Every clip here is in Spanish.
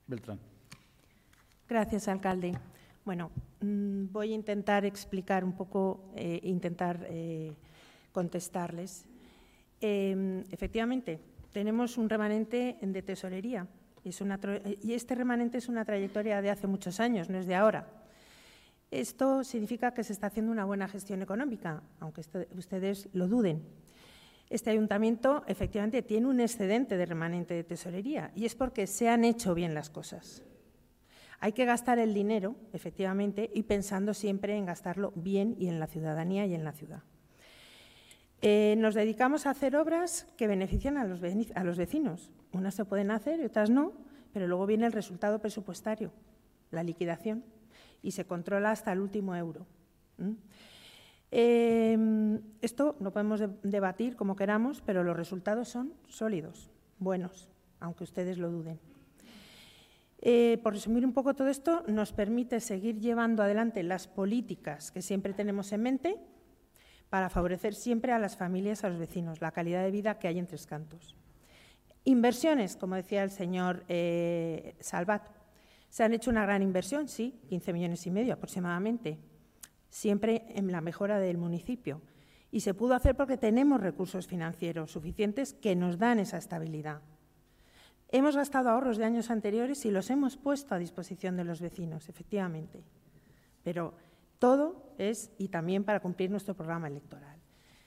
Beltrán. Gracias, alcalde. Bueno, voy a intentar explicar un poco, contestarles. Efectivamente, tenemos un remanente de tesorería y este remanente es una trayectoria de hace muchos años, no es de ahora. Esto significa que se está haciendo una buena gestión económica, aunque ustedes lo duden. Este ayuntamiento efectivamente tiene un excedente de remanente de tesorería y es porque se han hecho bien las cosas. Hay que gastar el dinero, efectivamente, y pensando siempre en gastarlo bien y en la ciudadanía y en la ciudad. Nos dedicamos a hacer obras que benefician a los vecinos. Unas se pueden hacer y otras no, pero luego viene el resultado presupuestario, la liquidación, y se controla hasta el último euro. Esto lo podemos debatir como queramos, pero los resultados son sólidos, buenos, aunque ustedes lo duden. Por resumir un poco todo esto, nos permite seguir llevando adelante las políticas que siempre tenemos en mente para favorecer siempre a las familias, a los vecinos, la calidad de vida que hay en Tres Cantos. Inversiones, como decía el señor Salvat. Se han hecho una gran inversión, sí, 15,5 millones aproximadamente, siempre en la mejora del municipio. Y se pudo hacer porque tenemos recursos financieros suficientes que nos dan esa estabilidad. Hemos gastado ahorros de años anteriores y los hemos puesto a disposición de los vecinos, efectivamente. Pero todo es, y también para cumplir nuestro programa electoral.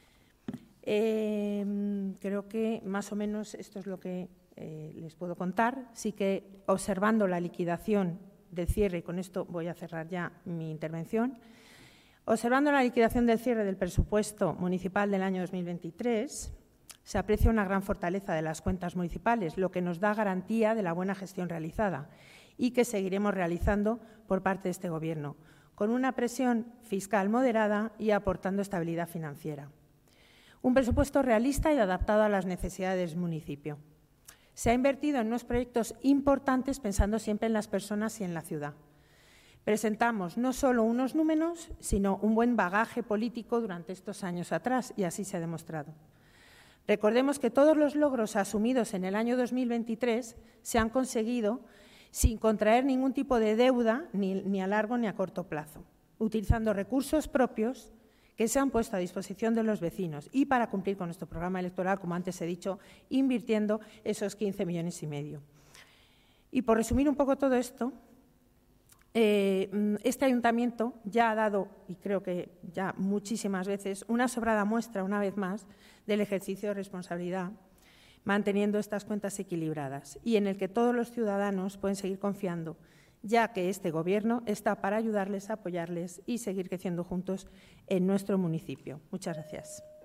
Creo que más o menos esto es lo que les puedo contar. Sí que observando la liquidación del cierre, y con esto voy a cerrar ya mi intervención, observando la liquidación del cierre del presupuesto municipal del año 2023, se aprecia una gran fortaleza de las cuentas municipales, lo que nos da garantía de la buena gestión realizada y que seguiremos realizando por parte de este Gobierno, con una presión fiscal moderada y aportando estabilidad financiera. Un presupuesto realista y adaptado a las necesidades del municipio. Se ha invertido en unos proyectos importantes pensando siempre en las personas y en la ciudad. Presentamos no solo unos números, sino un buen bagaje político durante estos años atrás, y así se ha demostrado. Recordemos que todos los logros asumidos en el año 2023 se han conseguido sin contraer ningún tipo de deuda, ni a largo ni a corto plazo, utilizando recursos propios que se han puesto a disposición de los vecinos y para cumplir con nuestro programa electoral, como antes he dicho, invirtiendo esos 15,5 millones. Y por resumir un poco todo esto, este ayuntamiento ya ha dado, y creo que ya muchísimas veces, una sobrada muestra, una vez más, del ejercicio de responsabilidad, manteniendo estas cuentas equilibradas y en el que todos los ciudadanos pueden seguir confiando, ya que este Gobierno está para ayudarles, apoyarles y seguir creciendo juntos en nuestro municipio. Muchas gracias.